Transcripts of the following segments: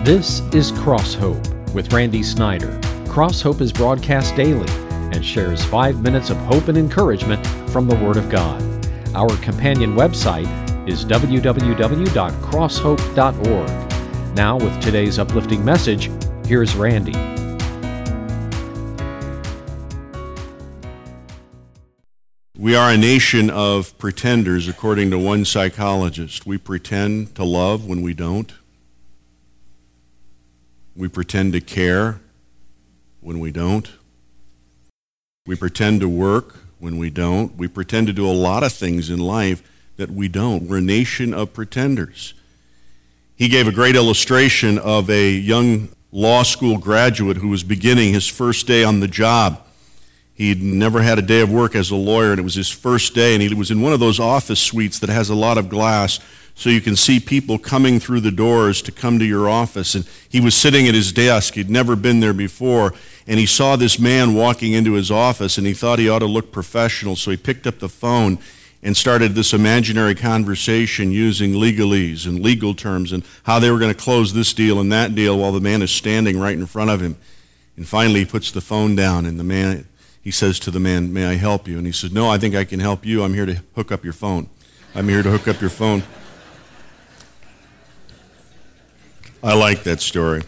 This is Cross Hope with Randy Snyder. Cross Hope is broadcast daily and shares 5 minutes of hope and encouragement from the Word of God. Our companion website is www.crosshope.org. Now, with today's uplifting message, here's Randy. We are a nation of pretenders, according to one psychologist. We pretend to love when we don't. We pretend to care when we don't. We pretend to work when we don't. We pretend to do a lot of things in life that we don't. We're a nation of pretenders. He gave a great illustration of a young law school graduate who was beginning his first day on the job. He'd never had a day of work as a lawyer, and it was his first day, and he was in one of those office suites that has a lot of glass, so you can see people coming through the doors to come to your office. And he was sitting at his desk. He'd never been there before, and he saw this man walking into his office, and he thought he ought to look professional, so he picked up the phone and started this imaginary conversation using legalese and legal terms and how they were going to close this deal and that deal while the man is standing right in front of him. And finally, he puts the phone down, and he says to the man, "May I help you?" And he says, "No, I think I can help you. I'm here to hook up your phone. I'm here to hook up your phone." I like that story.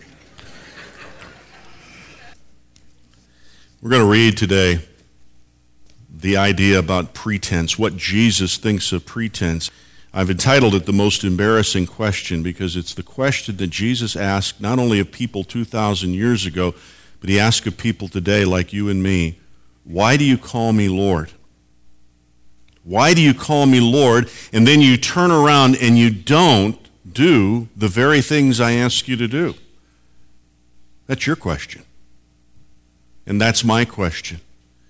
We're going to read today the idea about pretense, what Jesus thinks of pretense. I've entitled it The Most Embarrassing Question because it's the question that Jesus asked not only of people 2,000 years ago, but he asked of people today like you and me. Why do you call me Lord? Why do you call me Lord? And then you turn around and you don't do the very things I ask you to do. That's your question. And that's my question.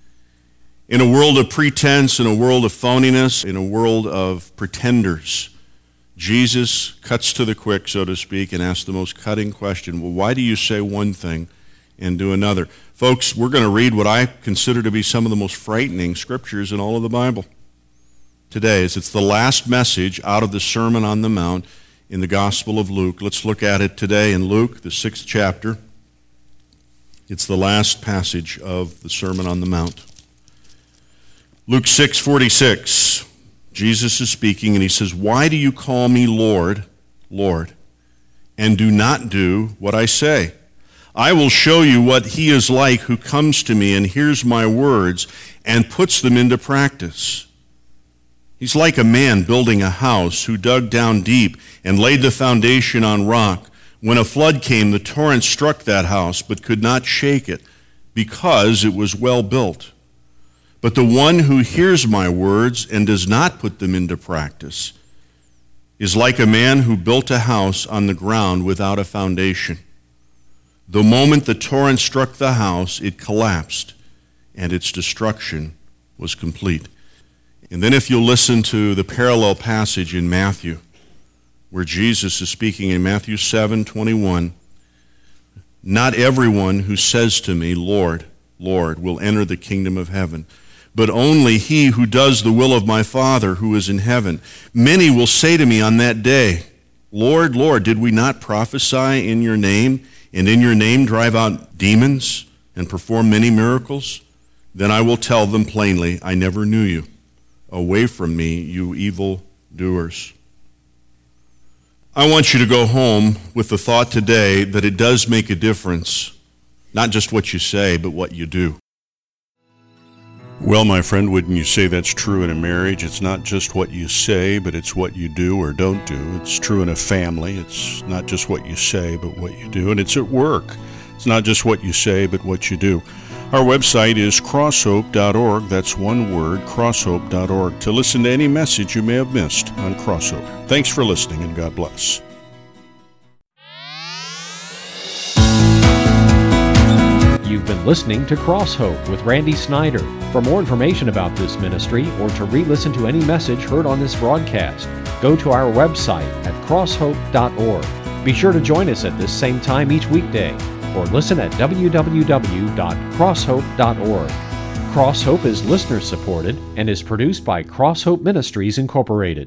In a world of pretense, in a world of phoniness, in a world of pretenders, Jesus cuts to the quick, so to speak, and asks the most cutting question. Well, why do you say one thing and do another? Folks, we're going to read what I consider to be some of the most frightening scriptures in all of the Bible today. It's the last message out of the Sermon on the Mount in the Gospel of Luke. Let's look at it today in Luke, the 6th chapter. It's the last passage of the Sermon on the Mount. Luke 6:46, Jesus is speaking, and he says, "Why do you call me Lord, Lord, and do not do what I say? I will show you what he is like who comes to me and hears my words and puts them into practice. He's like a man building a house who dug down deep and laid the foundation on rock. When a flood came, the torrent struck that house, but could not shake it, because it was well built. But the one who hears my words and does not put them into practice is like a man who built a house on the ground without a foundation. The moment the torrent struck the house, it collapsed, and its destruction was complete." And then if you'll listen to the parallel passage in Matthew, where Jesus is speaking in Matthew 7:21, "Not everyone who says to me, 'Lord, Lord,' will enter the kingdom of heaven, but only he who does the will of my Father who is in heaven. Many will say to me on that day, 'Lord, Lord, did we not prophesy in your name, and in your name drive out demons and perform many miracles?' Then I will tell them plainly, 'I never knew you. Away from me, you evil doers.'" I want you to go home with the thought today that it does make a difference, not just what you say, but what you do. Well, my friend, wouldn't you say that's true in a marriage? It's not just what you say, but it's what you do or don't do. It's true in a family. It's not just what you say, but what you do. And it's at work. It's not just what you say, but what you do. Our website is crosshope.org. That's one word, crosshope.org, to listen to any message you may have missed on Cross Hope. Thanks for listening, and God bless. You've been listening to Cross Hope with Randy Snyder. For more information about this ministry or to re-listen to any message heard on this broadcast, go to our website at crosshope.org. Be sure to join us at this same time each weekday, or listen at www.crosshope.org. Cross Hope is listener supported and is produced by Cross Hope Ministries Incorporated.